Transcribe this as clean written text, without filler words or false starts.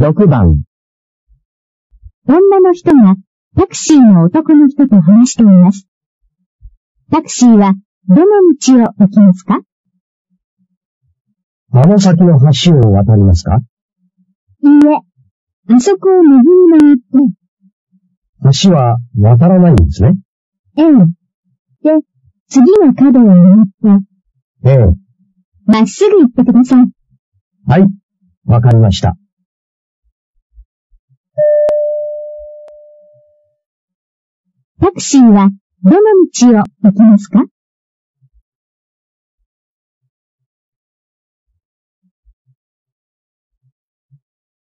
6番。 女の人がタクシーの男の人と話しています。タクシーはどの道を行きますか？ あの先の橋を渡りますか？ いいえ、あそこを右に曲がって。 橋は渡らないんですね。 ええ。で、次の角を曲がって。 ええ。 まっすぐ行ってください。 はい、わかりました。 タクシーはどの道を行きますか？